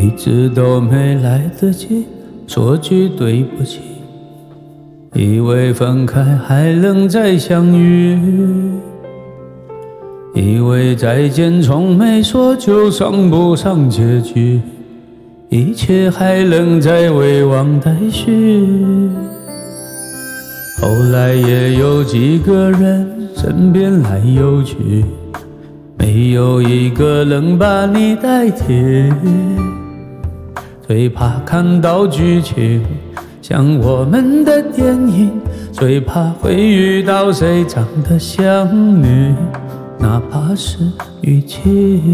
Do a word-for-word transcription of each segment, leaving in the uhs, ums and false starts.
一直都没来得及说句对不起，以为分开还能再相遇，以为再见从没说就算不上结局，一切还能再未忘待续。后来也有几个人身边来又去，没有一个能把你代替，最怕看到剧情像我们的电影，最怕会遇到谁长得像你，哪怕是雨季。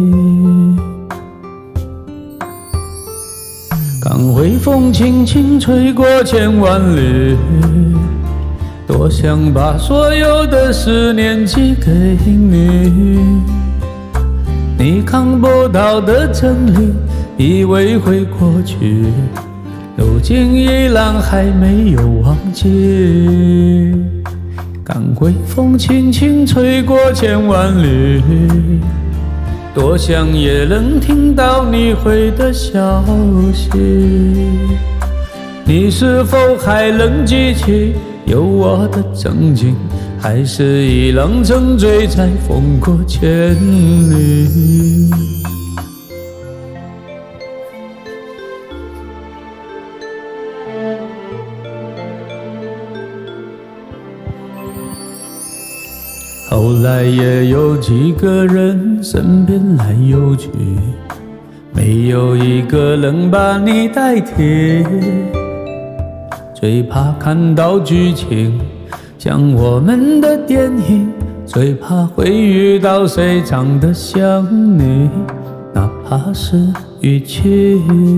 刚微风轻轻吹过千万里，多想把所有的思念寄给你，你看不到的真理以为会过去，如今依然还没有忘记。刚微风轻轻吹过千万里，多想也能听到你回的消息，你是否还能记起有我的曾经，还是已让沉醉在风过千里。后来也有几个人身边来又去，没有一个能把你代替，最怕看到剧情像我们的电影，最怕会遇到谁长得像你，哪怕是雨季。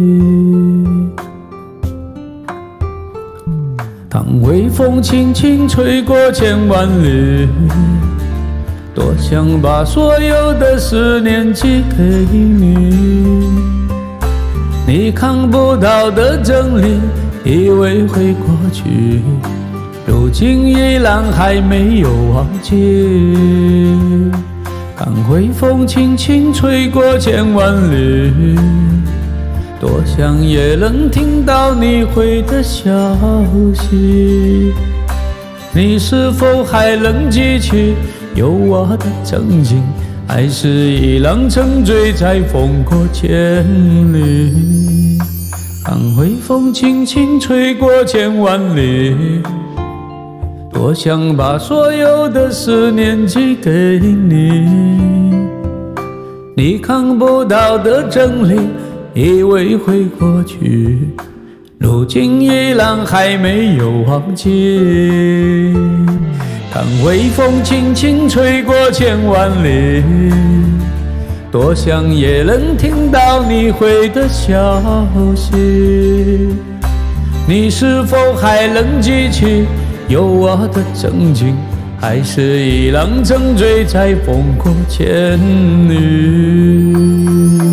当微风轻轻吹过千万里，多想把所有的思念寄给你，你看不到的真理以为会过去，如今依然还没有忘记。当微风轻轻吹过千万里，多想也能听到你回的消息，你是否还能记起有我的曾经，还是已让沉醉在风过千里。当微风轻轻吹过千万里，多想把所有的思念寄给你，你看不到的真理以为会过去，如今依然还没有忘记。当微风轻轻吹过千万里，多想也能听到你回的消息，你是否还能记起有我的曾经，还是已让沉醉在风过千里。